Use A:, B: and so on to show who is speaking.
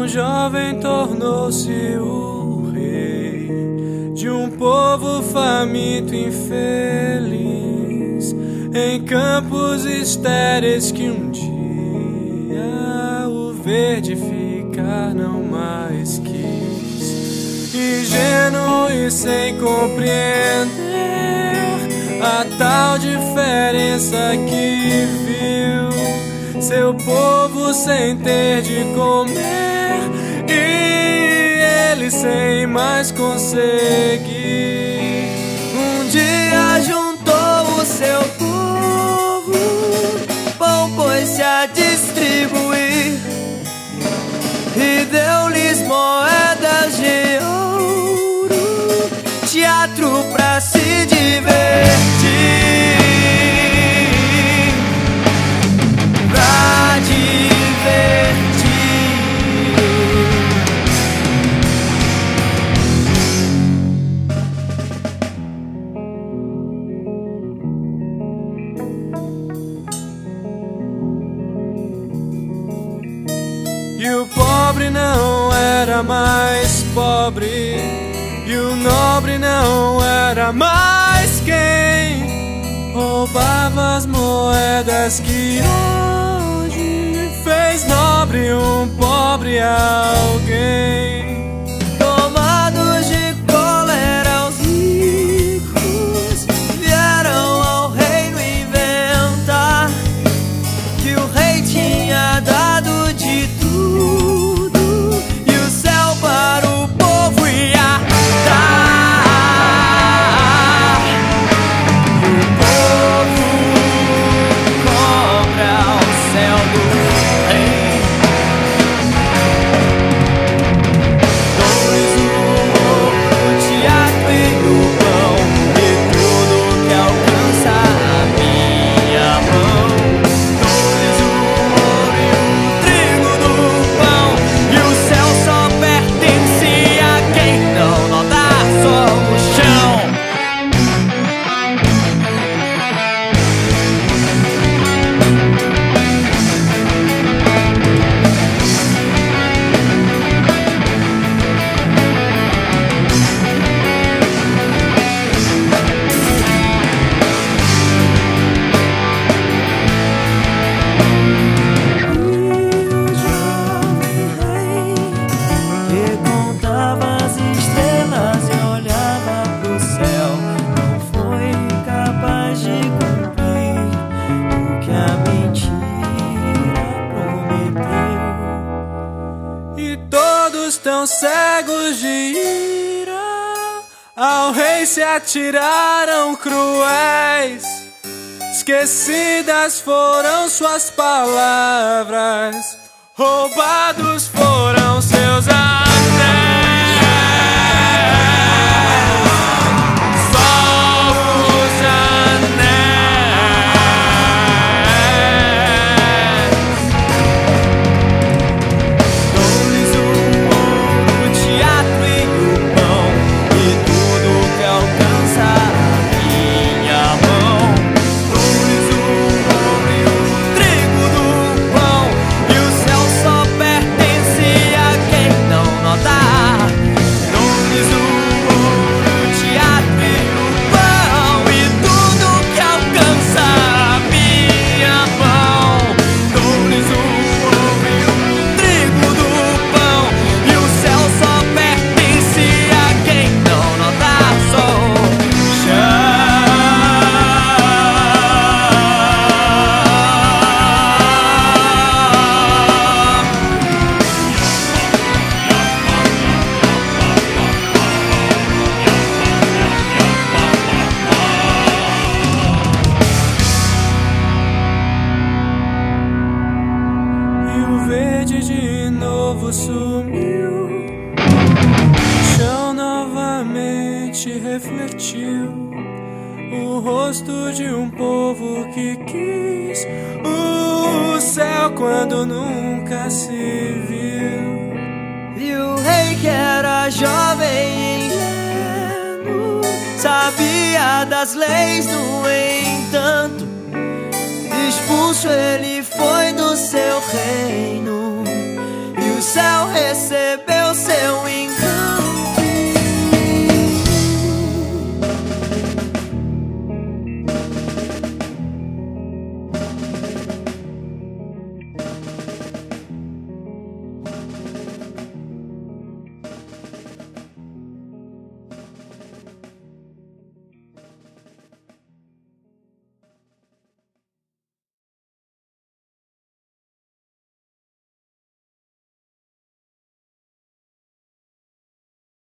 A: jovem tornou-se o rei de um povo faminto e infeliz, em campos estéreis que um dia o verificar não mais quis. Ingênuo e sem compreender a tal diferença que viu seu povo sem ter de comer e ele sem mais conseguir.
B: Um dia juntou o seu povo, pão pôs-se a distribuir e deu-lhes moedas de ouro, teatro pra se divertir.
A: E o pobre não era mais pobre, e o nobre não era mais quem roubava as moedas que hoje fez nobre um pobre alguém.
B: Tomados de cólera, os ricos vieram ao reino inventar que o rei tinha dado de tudo e o céu para o povo ia dar. E o povo cobra o céu do rei. Dou-lhes o ouro, o teatro e o pão e tudo que alcança a minha mão. Dou-lhes o ouro e o trigo do pão e o céu só pertence a quem não nota só o chão. Que contava as estrelas e olhava pro céu, não foi capaz de cumprir o que a mentira prometeu.
A: E todos tão cegos de ira ao rei se atiraram cruéis. Esquecidas foram suas palavras, roubados foram seus anéis. Só os anéis.
B: Dou-lhes o ouro, o teatro e o pão e tudo que alcança a minha mão. Dou-lhes o ouro e o trigo do pão e o céu só pertence a quem não notar. Dou-lhes o ouro, o teatro e o pão e tudo que alcança a minha mão. Dou-lhes o ouro e o trigo do pão e o céu só pertence a quem não notar só o chão.
A: E o verde de novo sumiu, o chão novamente refletiu o rosto de um povo que quis o céu quando nunca se viu.
B: E o rei que era jovem e ingênuo sabia das leis, no entanto, expulso ele foi do seu reino, e o o céu recebeu seu encontro.